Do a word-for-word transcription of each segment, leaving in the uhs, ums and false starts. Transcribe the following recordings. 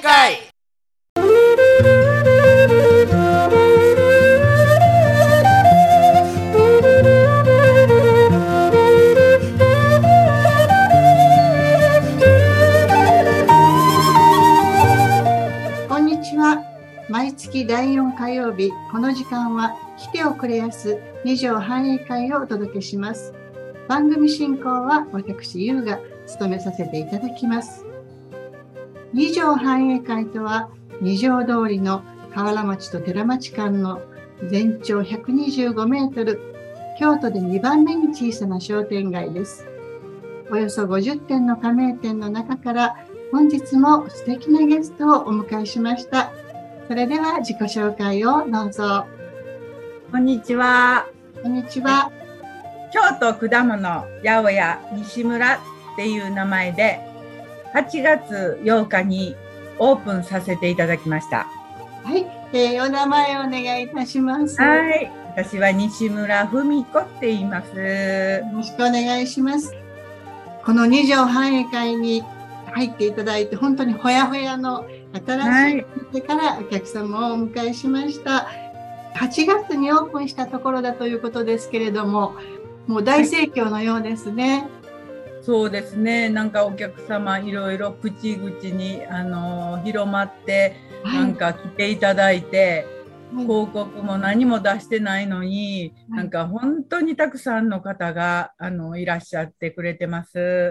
会。 こんにちは。毎月だいよん火曜日、この時間は来ておくれやす二条繁栄会をお届けします。番組進行は私、ゆうが務めさせていただきます。二条繁栄会とは、二条通りの河原町と寺町間の全長ひゃくにじゅうごメートル、京都でにばんめに小さな商店街です。およそごじゅってんの加盟店の中から、本日も素敵なゲストをお迎えしました。それでは自己紹介をどうぞ。 こんにちは。 こんにちは。 京都果物八百屋西村っていう名前ではちがつようかにオープンさせていただきました。 はい、えー、お名前をお願いいたします。 はい、私は西村文子って言います。 よろしくお願いします。この二条繁栄会に入っていただいて、本当にほやほやの新しい店からお客様をお迎えしました。はちがつにオープンしたところだということですけれども、もう大盛況のようですね。はい、 そうですね。なんかお客様いろいろ口々にあの広まって、はい、なんか来ていただいて、はい、広告も何も出してないのに、はい、なんか本当にたくさんの方があのいらっしゃってくれてます。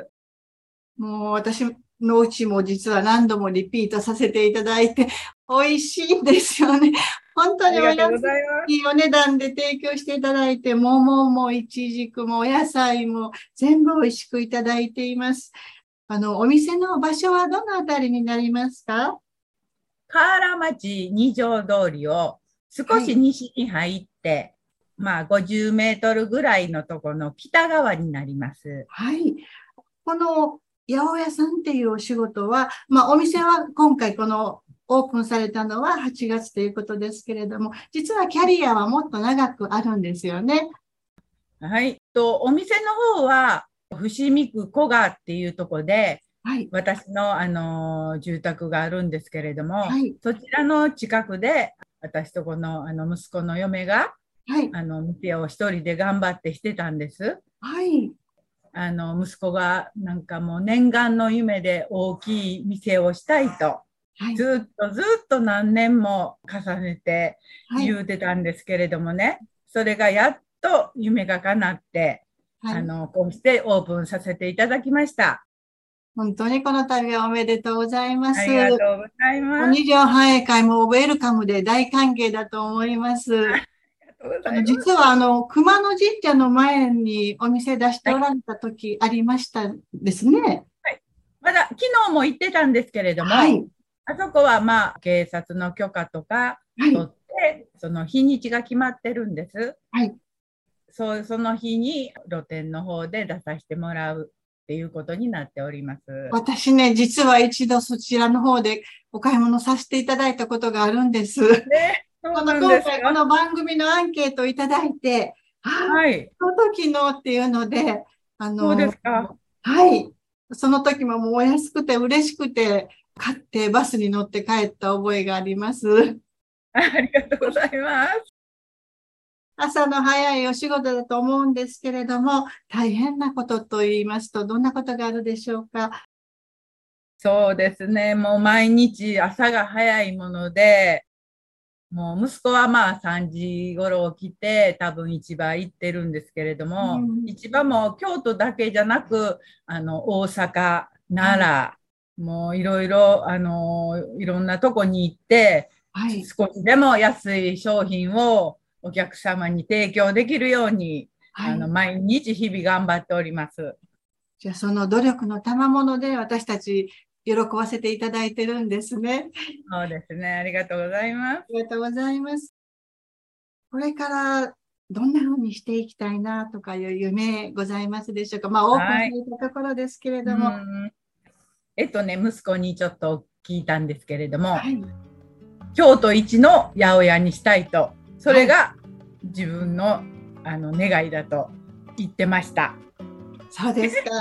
もう私のうちも実は何度もリピートさせていただいて、美味しいんですよね。本当にお安いお値段で提供していただいて、桃もいちじくもお野菜も全部美味しくいただいています。あの、お店の場所はどのあたりになりますか？ 河原町二条通りを少し西に入って、はい、まあごじゅうメートルぐらいのところの北側になります。 はい。この八百屋さんっていうお仕事は、まあお店は今回このオープンされたのははちがつということですけれども、実はキャリアはもっと長くあるんですよね。 はい。と、お店の方は、伏見区古賀っていうところで、はい、私の、あの住宅があるんですけれども、はい、そちらの近くで、私とこの、あの息子の嫁が、はい、あの店を一人で頑張ってしてたんです。はい。あの息子がなんかもう念願の夢で大きい店をしたいと。はい、ずっとずっと何年も重ねて言うてたんですけれどもね、はい、それがやっと夢が叶って、はい、あのこうしてオープンさせていただきました。 本当にこの度はおめでとうございます。 ありがとうございます。 二条繁栄会もウェルカムで大歓迎だと思います。あの実はあの熊野神社の前にお店出しておられた時ありましたですね。はい、 はい、まだ昨日も行ってたんですけれども、はい、あそこはまあ警察の許可とか取って、はい、その日にちが決まってるんです。はい、そうその日に露店の方で出させてもらうっていうことになっております。 私ね、実は一度そちらの方でお買い物させていただいたことがあるんです。ね、この今回この番組のアンケートをいただいて、はい、その時のっていうので、あの、 そうですか。 はい。その時ももうお安くて嬉しくて、買ってバスに乗って帰った覚えがあります。 ありがとうございます。 朝の早いお仕事だと思うんですけれども、大変なことと言いますと、どんなことがあるでしょうか？ そうですね。もう毎日朝が早いもので、もう息子はまあさんじ頃起きて多分市場行ってるんですけれども、うん、市場も京都だけじゃなく、あの大阪、奈良、うん、もういろいろあのいろんなとこに行って、はい、少しでも安い商品をお客様に提供できるように、はい、あの毎日日々頑張っております。 じゃあその努力の賜物で私たち喜ばせていただいてるんですね。 そうですね。ありがとうございます。 ありがとうございます。これからどんな風にしていきたいなとかいう夢ございますでしょうか？まあオープンされたところですけれども。はい、 えっとね、息子にちょっと聞いたんですけれども、はい、京都一の八百屋にしたいと、それが自分の、あの願いだと言ってました。 そうですか。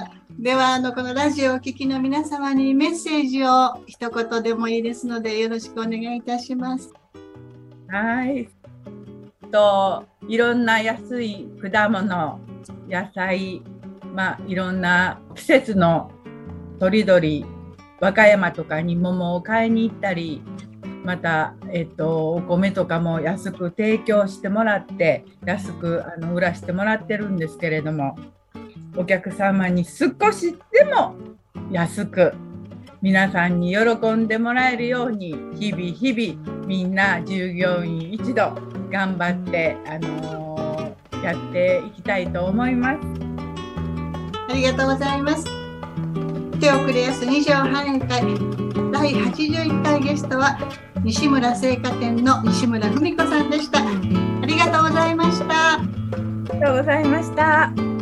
ではあのこのラジオをお聞きの皆様にメッセージを一言でもいいですのでよろしくお願いいたします。 はい。といろんな安い果物、野菜、まあいろんな季節のとりどり、和歌山とかに桃を買いに行ったり、また、えっと、お米とかも安く提供してもらって安くあの売らしてもらってるんですけれども、お客様に少しでも安く皆さんに喜んでもらえるように日々日々みんな従業員一同頑張って、あのー、やっていきたいと思います。 ありがとうございます。手をくれやすに条反映会だいはちじゅういっかいゲストは西村製菓店の西村文子さんでした。ありがとうございました。 ありがとうございました。